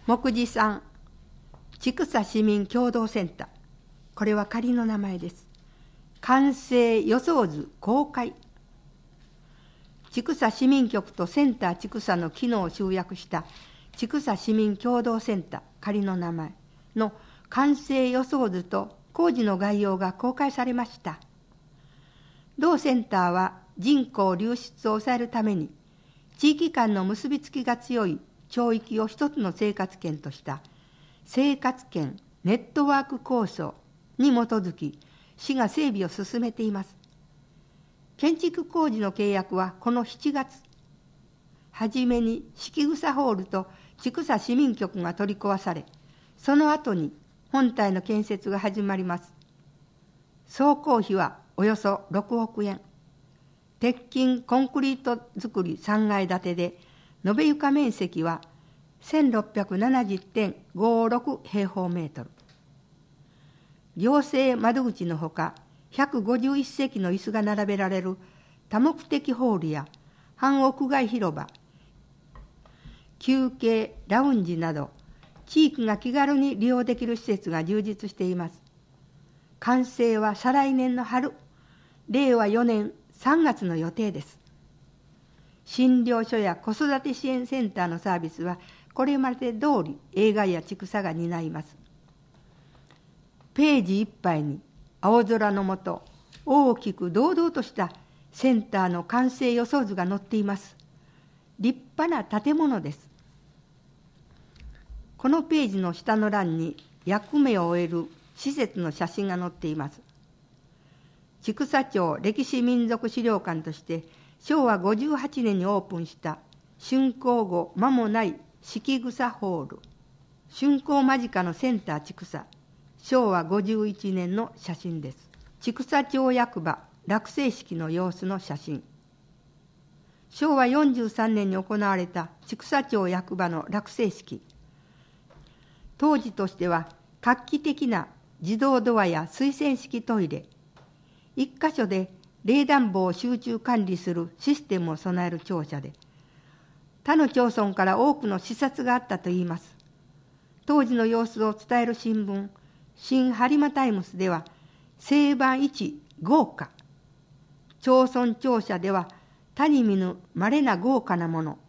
目次3、千種市民共同センター。これは仮の名前です。完成予想図公開。千種市民局とセンター千種の機能を集約した千種市民共同センター、仮の名前の完成予想図と工事の概要が公開されました。同センターは人口流出を抑えるために地域間の結びつきが強い町域を一つの生活圏とした生活圏ネットワーク構想に基づき市が整備を進めています。建築工事の契約はこの7月、はじめに敷草ホールと千種市民局が取り壊され、その後に本体の建設が始まります。総工費はおよそ6億円。鉄筋コンクリート造り3階建てで、延べ床面積は 1670.56 平方メートル。行政窓口のほか、151席の椅子が並べられる多目的ホールや半屋外広場、休憩、ラウンジなど、地域が気軽に利用できる施設が充実しています。完成は再来年の春、令和4年3月の予定です。診療所や子育て支援センターのサービスはこれまで通り映画や千種が担います。ページいっぱいに青空の下、大きく堂々としたセンターの完成予想図が載っています。立派な建物です。このページの下の欄に役目を終える施設の写真が載っています。千種町歴史民俗資料館として昭和58年にオープンした竣工後間もない敷草ホール、竣工間近のセンター千種、昭和51年の写真です。千種町役場落成式の様子の写真。昭和43年に行われた千種町役場の落成式。当時としては画期的な自動ドアや水洗式トイレ、一箇所で冷暖房を集中管理するシステムを備える庁舎で、他の町村から多くの視察があったといいます。当時の様子を伝える新聞、新播磨タイムスでは、正番一豪華、町村庁舎では他に見ぬ稀な豪華なもの